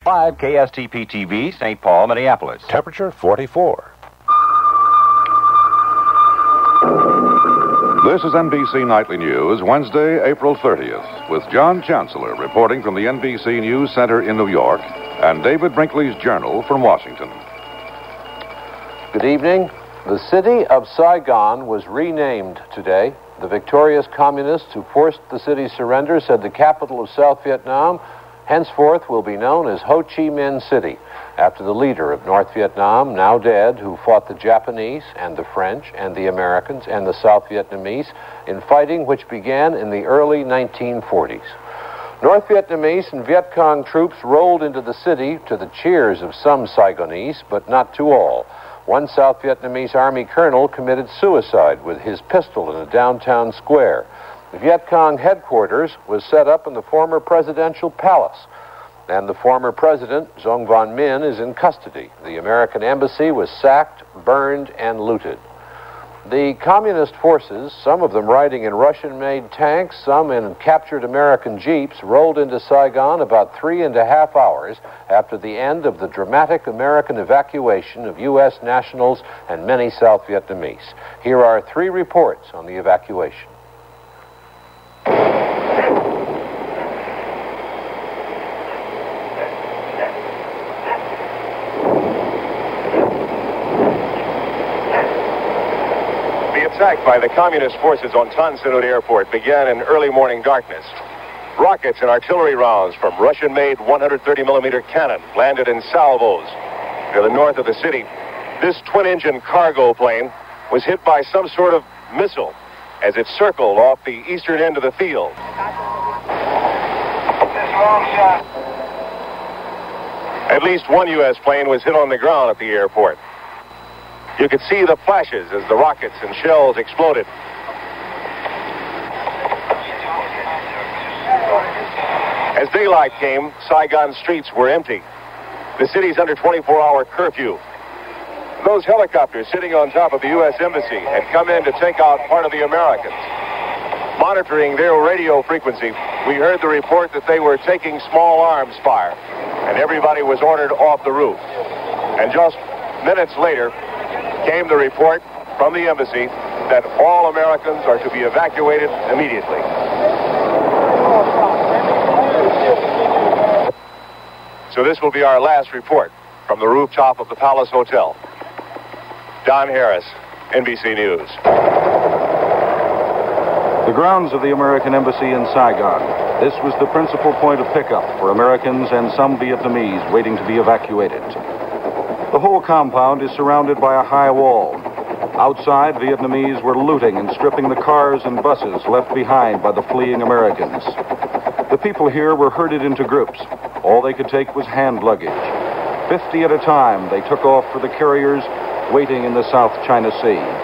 5 KSTP TV, St. Paul, Minneapolis. Temperature 44. This is NBC Nightly News, Wednesday, April 30th, with John Chancellor reporting from the NBC News Center in New York and David Brinkley's Journal from Washington. Good evening. The city of Saigon was renamed today. The victorious communists who forced the city's surrender said the capital of South Vietnam henceforth will be known as Ho Chi Minh City, after the leader of North Vietnam, now dead, who fought the Japanese and the French and the Americans and the South Vietnamese in fighting which began in the early 1940s. North Vietnamese and Viet Cong troops rolled into the city to the cheers of some Saigonese, but not to all. One South Vietnamese Army colonel committed suicide with his pistol in a downtown square. The Viet Cong headquarters was set up in the former presidential palace, and the former president, Dong Van Minh, is in custody. The American embassy was sacked, burned, and looted. The communist forces, some of them riding in Russian-made tanks, some in captured American jeeps, rolled into Saigon about 3.5 hours after the end of the dramatic American evacuation of U.S. nationals and many South Vietnamese. Here are 3 reports on the evacuation. Attack by the communist forces on Tan Son Nhut Airport began in early morning darkness. Rockets and artillery rounds from Russian-made 130-millimeter cannon landed in salvos near the north of the city. This twin-engine cargo plane was hit by some sort of missile as it circled off the eastern end of the field. At least one U.S. plane was hit on the ground at the airport. You could see the flashes as the rockets and shells exploded. As daylight came, Saigon streets were empty. The city's under 24-hour curfew. Those helicopters sitting on top of the U.S. Embassy had come in to take out part of the Americans. Monitoring their radio frequency, we heard the report that they were taking small arms fire, and everybody was ordered off the roof. And just minutes later, came the report from the embassy that all Americans are to be evacuated immediately. So this will be our last report from the rooftop of the Palace Hotel. Don Harris, NBC News. The grounds of the American Embassy in Saigon. This was the principal point of pickup for Americans and some Vietnamese waiting to be evacuated. The whole compound is surrounded by a high wall. Outside, Vietnamese were looting and stripping the cars and buses left behind by the fleeing Americans. The people here were herded into groups. All they could take was hand luggage. 50 at a time, they took off for the carriers waiting in the South China Sea.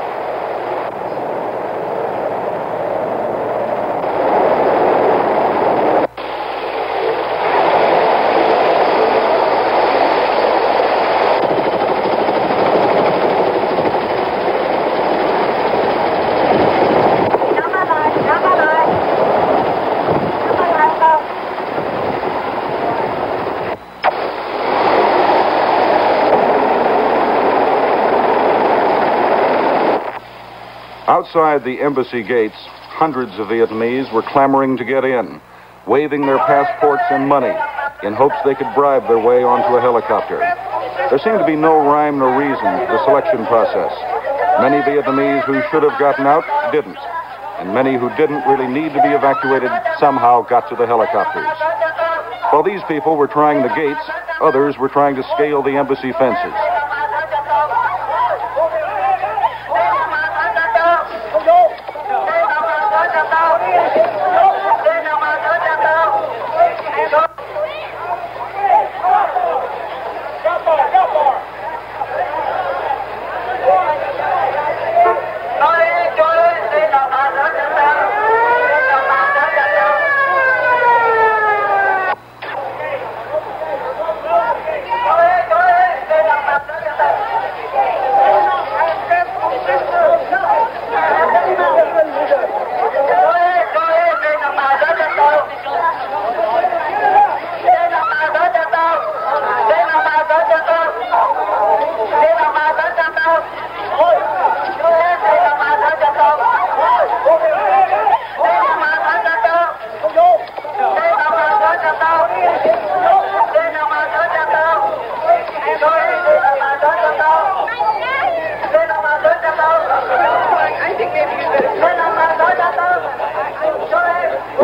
Outside the embassy gates, hundreds of Vietnamese were clamoring to get in, waving their passports and money in hopes they could bribe their way onto a helicopter. There seemed to be no rhyme nor reason to the selection process. Many Vietnamese who should have gotten out didn't, and many who didn't really need to be evacuated somehow got to the helicopters. While these people were trying the gates, others were trying to scale the embassy fences.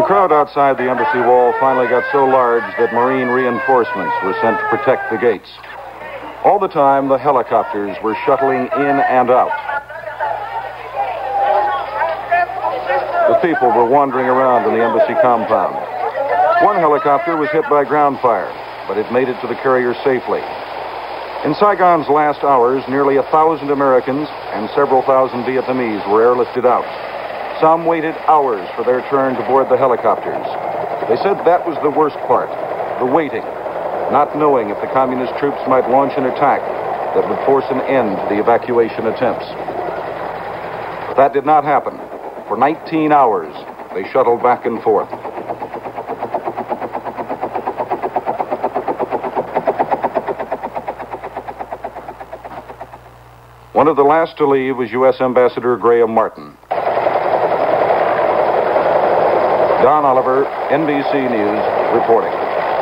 crowd outside the embassy wall finally got so large that Marine reinforcements were sent to protect the gates. All the time, the helicopters were shuttling in and out. The people were wandering around in the embassy compound. One helicopter was hit by ground fire, but it made it to the carrier safely. In Saigon's last hours, nearly 1,000 Americans and several thousand Vietnamese were airlifted out. Some waited hours for their turn to board the helicopters. They said that was the worst part, the waiting, not knowing if the communist troops might launch an attack that would force an end to the evacuation attempts. But that did not happen. For 19 hours, they shuttled back and forth. One of the last to leave was U.S. Ambassador Graham Martin. Don Oliver, NBC News, reporting.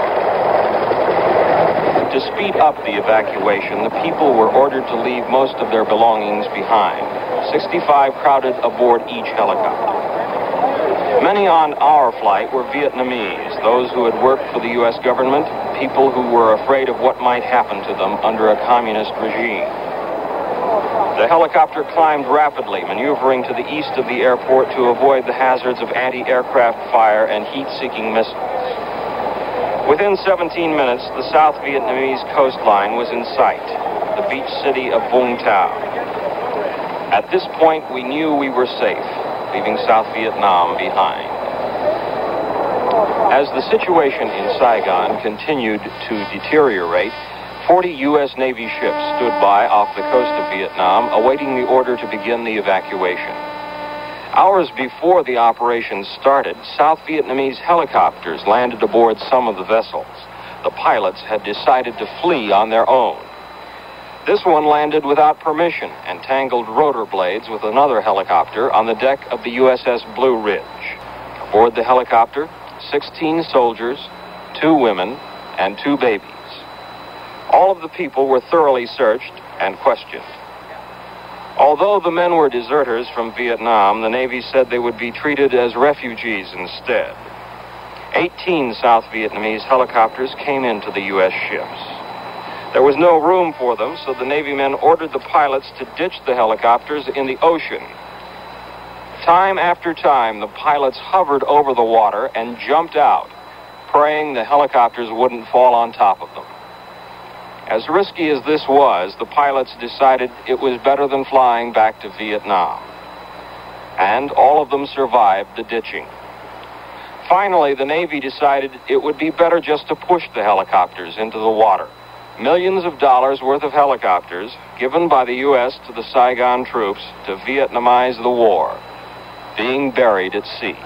To speed up the evacuation, the people were ordered to leave most of their belongings behind. 65 crowded aboard each helicopter. Many on our flight were Vietnamese, those who had worked for the U.S. government, people who were afraid of what might happen to them under a communist regime. The helicopter climbed rapidly, maneuvering to the east of the airport to avoid the hazards of anti-aircraft fire and heat-seeking missiles. Within 17 minutes, the South Vietnamese coastline was in sight, the beach city of Vung Tau. At this point, we knew we were safe, leaving South Vietnam behind. As the situation in Saigon continued to deteriorate, 40 U.S. Navy ships stood by off the coast of Vietnam, awaiting the order to begin the evacuation. Hours before the operation started, South Vietnamese helicopters landed aboard some of the vessels. The pilots had decided to flee on their own. This one landed without permission and tangled rotor blades with another helicopter on the deck of the USS Blue Ridge. Aboard the helicopter, 16 soldiers, 2 women, and 2 babies. All of the people were thoroughly searched and questioned. Although the men were deserters from Vietnam, the Navy said they would be treated as refugees instead. 18 South Vietnamese helicopters came into the U.S. ships. There was no room for them, so the Navy men ordered the pilots to ditch the helicopters in the ocean. Time after time, the pilots hovered over the water and jumped out, praying the helicopters wouldn't fall on top of them. As risky as this was, the pilots decided it was better than flying back to Vietnam. And all of them survived the ditching. Finally, the Navy decided it would be better just to push the helicopters into the water. Millions of dollars worth of helicopters given by the U.S. to the Saigon troops to Vietnamize the war, being buried at sea.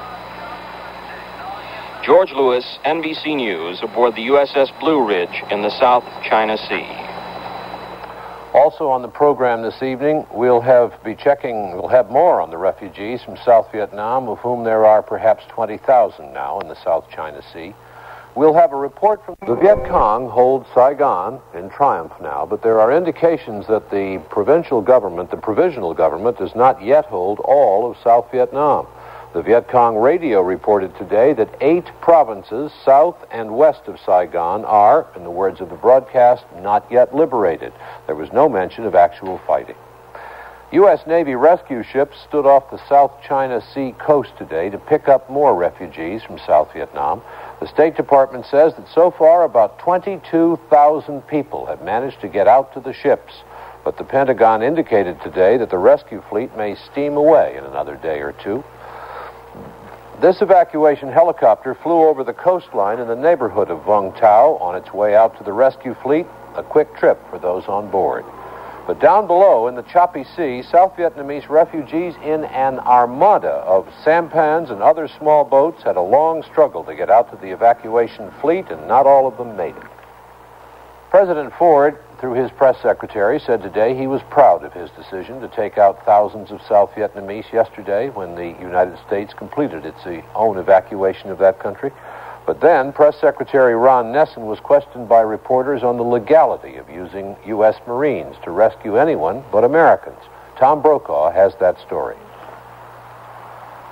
George Lewis, NBC News, aboard the USS Blue Ridge in the South China Sea. Also on the program this evening, we'll have more on the refugees from South Vietnam, of whom there are perhaps 20,000 now in the South China Sea. We'll have a report from the Viet Cong hold Saigon in triumph now, but there are indications that the provisional government does not yet hold all of South Vietnam. The Viet Cong radio reported today that 8 provinces south and west of Saigon are, in the words of the broadcast, not yet liberated. There was no mention of actual fighting. U.S. Navy rescue ships stood off the South China Sea coast today to pick up more refugees from South Vietnam. The State Department says that so far about 22,000 people have managed to get out to the ships. But the Pentagon indicated today that the rescue fleet may steam away in another day or two. This evacuation helicopter flew over the coastline in the neighborhood of Vung Tau on its way out to the rescue fleet, a quick trip for those on board. But down below in the choppy sea, South Vietnamese refugees in an armada of sampans and other small boats had a long struggle to get out to the evacuation fleet, and not all of them made it. President Ford, through his press secretary, said today he was proud of his decision to take out thousands of South Vietnamese yesterday when the United States completed its own evacuation of that country. But then, Press Secretary Ron Nessen was questioned by reporters on the legality of using U.S. Marines to rescue anyone but Americans. Tom Brokaw has that story.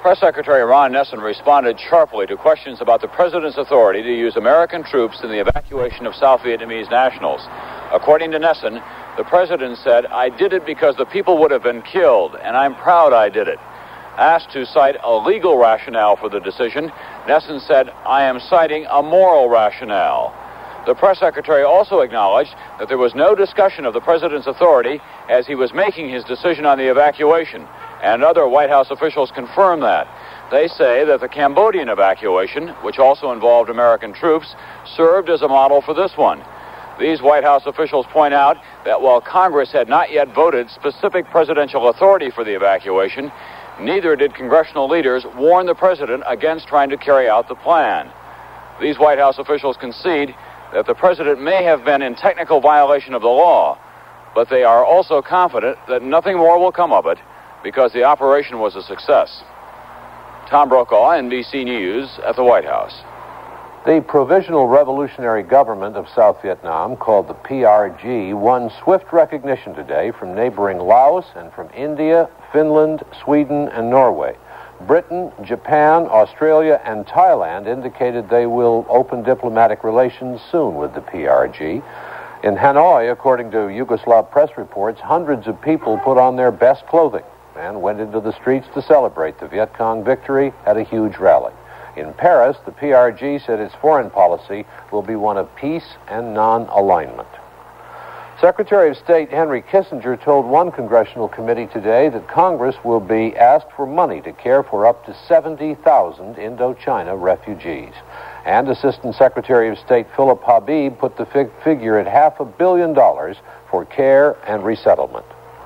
Press Secretary Ron Nessen responded sharply to questions about the president's authority to use American troops in the evacuation of South Vietnamese nationals. According to Nessen, the president said, "I did it because the people would have been killed, and I'm proud I did it." Asked to cite a legal rationale for the decision, Nessen said, "I am citing a moral rationale." The press secretary also acknowledged that there was no discussion of the president's authority as he was making his decision on the evacuation, and other White House officials confirmed that. They say that the Cambodian evacuation, which also involved American troops, served as a model for this one. These White House officials point out that while Congress had not yet voted specific presidential authority for the evacuation, neither did congressional leaders warn the president against trying to carry out the plan. These White House officials concede that the president may have been in technical violation of the law, but they are also confident that nothing more will come of it because the operation was a success. Tom Brokaw, NBC News at the White House. The Provisional Revolutionary Government of South Vietnam, called the PRG, won swift recognition today from neighboring Laos and from India, Finland, Sweden, and Norway. Britain, Japan, Australia, and Thailand indicated they will open diplomatic relations soon with the PRG. In Hanoi, according to Yugoslav press reports, hundreds of people put on their best clothing and went into the streets to celebrate the Viet Cong victory at a huge rally. In Paris, the PRG said its foreign policy will be one of peace and non-alignment. Secretary of State Henry Kissinger told one congressional committee today that Congress will be asked for money to care for up to 70,000 Indochina refugees. And Assistant Secretary of State Philip Habib put the figure at $500 million for care and resettlement.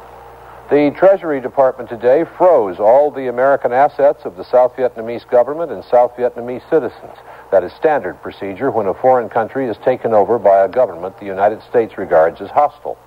The Treasury Department today froze all the American assets of the South Vietnamese government and South Vietnamese citizens. That is standard procedure when a foreign country is taken over by a government the United States regards as hostile.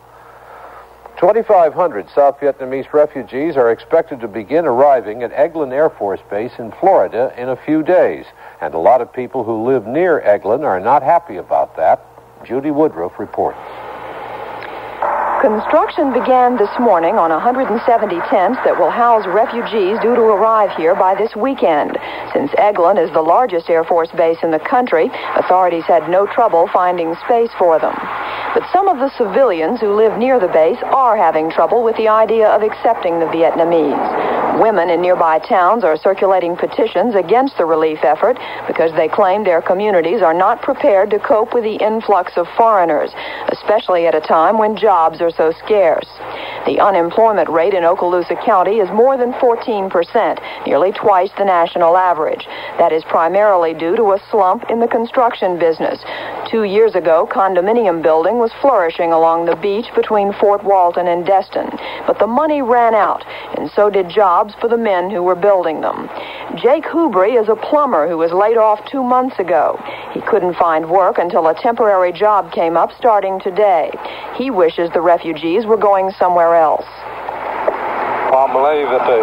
2,500 South Vietnamese refugees are expected to begin arriving at Eglin Air Force Base in Florida in a few days, and a lot of people who live near Eglin are not happy about that. Judy Woodruff reports. Construction began this morning on 170 tents that will house refugees due to arrive here by this weekend. Since Eglin is the largest Air Force base in the country, authorities had no trouble finding space for them. But some of the civilians who live near the base are having trouble with the idea of accepting the Vietnamese. Women in nearby towns are circulating petitions against the relief effort because they claim their communities are not prepared to cope with the influx of foreigners, especially at a time when jobs are so scarce. The unemployment rate in Okaloosa County is more than 14%, nearly twice the national average. That is primarily due to a slump in the construction business. 2 years ago, condominium building was flourishing along the beach between Fort Walton and Destin, but the money ran out, and so did jobs for the men who were building them. Jake Hubry is a plumber who was laid off 2 months ago. He couldn't find work until a temporary job came up starting today. He wishes the refugees were going somewhere else. I believe that they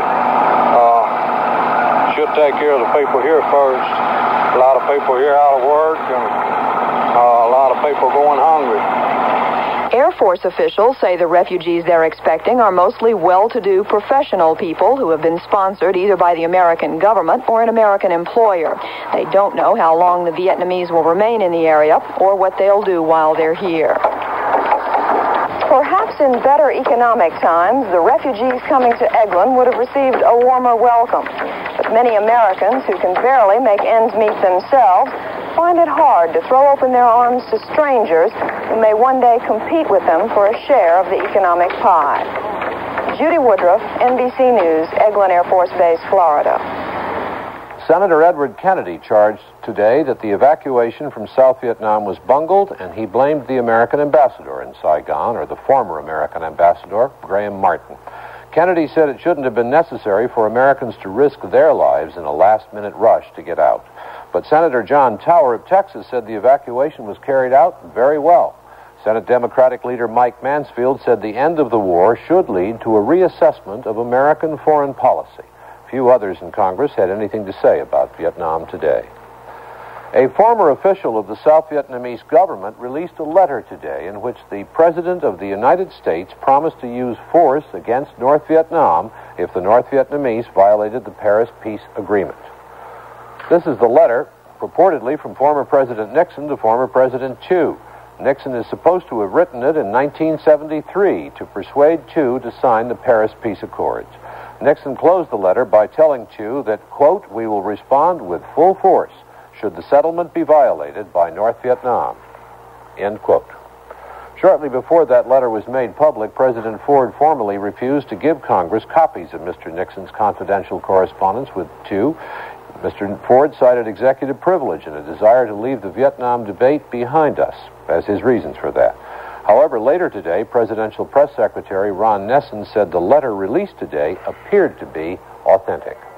should take care of the people here first. A lot of people here out of work, and a lot of people going hungry. Air Force officials say the refugees they're expecting are mostly well-to-do professional people who have been sponsored either by the American government or an American employer. They don't know how long the Vietnamese will remain in the area or what they'll do while they're here. Perhaps in better economic times, the refugees coming to Eglin would have received a warmer welcome. But many Americans who can barely make ends meet themselves find it hard to throw open their arms to strangers who may one day compete with them for a share of the economic pie. Judy Woodruff, NBC News, Eglin Air Force Base, Florida. Senator Edward Kennedy charged today that the evacuation from South Vietnam was bungled, and he blamed the American ambassador in Saigon, or the former American ambassador, Graham Martin. Kennedy said it shouldn't have been necessary for Americans to risk their lives in a last-minute rush to get out. But Senator John Tower of Texas said the evacuation was carried out very well. Senate Democratic leader Mike Mansfield said the end of the war should lead to a reassessment of American foreign policy. Few others in Congress had anything to say about Vietnam today. A former official of the South Vietnamese government released a letter today in which the President of the United States promised to use force against North Vietnam if the North Vietnamese violated the Paris Peace Agreement. This is the letter purportedly from former President Nixon to former President Thieu. Nixon is supposed to have written it in 1973 to persuade Thieu to sign the Paris Peace Accords. Nixon closed the letter by telling Thieu that, quote, "We will respond with full force should the settlement be violated by North Vietnam," end quote. Shortly before that letter was made public, President Ford formally refused to give Congress copies of Mr. Nixon's confidential correspondence with Thieu. Mr. Ford cited executive privilege and a desire to leave the Vietnam debate behind us as his reasons for that. However, later today, Presidential Press Secretary Ron Nessen said the letter released today appeared to be authentic.